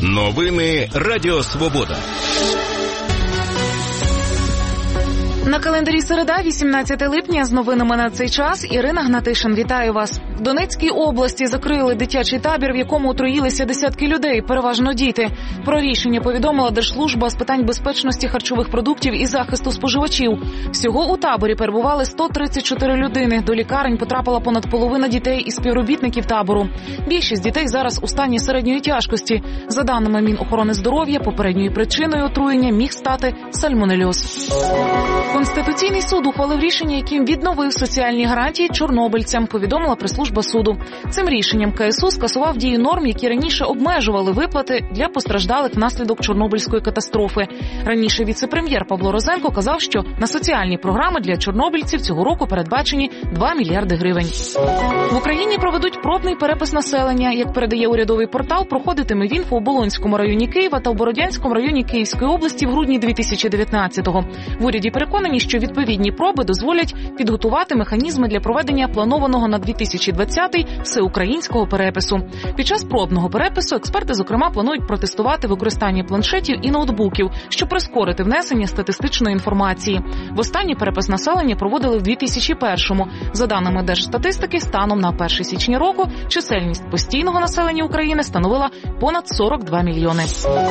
Новини Радіо Свобода. На календарі середа, 18 липня, з новинами на цей час Ірина Гнатишин. Вітаю вас. В Донецькій області закрили дитячий табір, в якому отруїлися десятки людей, переважно діти. Про рішення повідомила Держслужба з питань безпечності харчових продуктів і захисту споживачів. Всього у таборі перебували 134 людини. До лікарень потрапила понад половина дітей і співробітників табору. Більшість дітей зараз у стані середньої тяжкості. За даними Мінохорони здоров'я, попередньою причиною отруєння міг стати сальмонельоз. Конституційний суд ухвалив рішення, яким відновив соціальні гарантії чорнобильцям, повідомила прес-служба суду. Цим рішенням КСУ скасував дію норм, які раніше обмежували виплати для постраждалих внаслідок Чорнобильської катастрофи. Раніше віце-прем'єр Павло Розенко казав, що на соціальні програми для чорнобильців цього року передбачені 2 мільярди гривень. В Україні проведуть пробний перепис населення. Як передає урядовий портал, проходитиме він в Оболонському районі Києва та в Бородянському районі Київської області в грудні 2019-го. В уряді переконані, що відповідні проби дозволять підготувати механізми для проведення планованого на 2020-й всеукраїнського перепису. Під час пробного перепису експерти, зокрема, планують протестувати використання планшетів і ноутбуків, щоб прискорити внесення статистичної інформації. Востаннє перепис населення проводили в 2001-му. За даними Держстатистики, станом на 1 січня року чисельність постійного населення України становила понад 42 мільйони.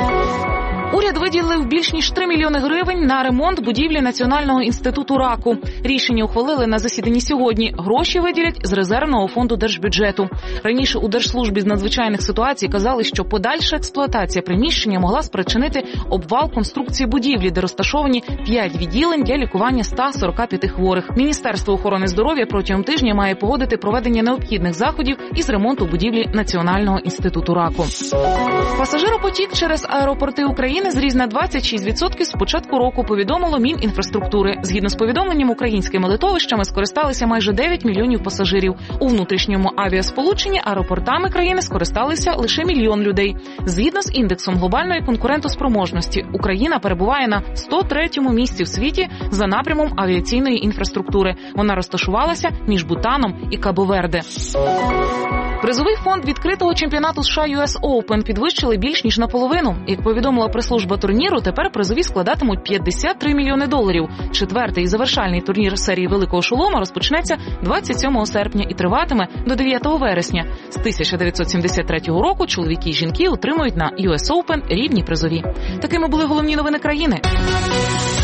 Уряд виділив більш ніж 3 мільйони гривень на ремонт будівлі Національного інституту раку. Рішення ухвалили на засіданні сьогодні. Гроші виділять з резервного фонду держбюджету. Раніше у Держслужбі з надзвичайних ситуацій казали, що подальша експлуатація приміщення могла спричинити обвал конструкції будівлі, де розташовані 5 відділень для лікування 145 хворих. Міністерство охорони здоров'я протягом тижня має погодити проведення необхідних заходів із ремонту будівлі Національного інституту раку. Пасажиропотік через аеропорти України зріс на 26% з початку року, повідомило Мінінфраструктури. Згідно з повідомленням, українськими литовищами скористалися майже 9 мільйонів пасажирів. У внутрішньому авіасполученні аеропортами країни скористалися лише 1 мільйон людей. Згідно з індексом глобальної конкурентоспроможності, Україна перебуває на 103-му місці в світі за напрямом авіаційної інфраструктури. Вона розташувалася між Бутаном і Кабо-Верде. Призовий фонд відкритого чемпіонату США US Open підвищили більш ніж наполовину. Як повідомила прес-служба турніру, тепер призові складатимуть 53 мільйони доларів. Четвертий і завершальний турнір серії Великого Шолома розпочнеться 27 серпня і триватиме до 9 вересня. З 1973 року чоловіки і жінки отримують на US Open рівні призові. Такими були головні новини країни.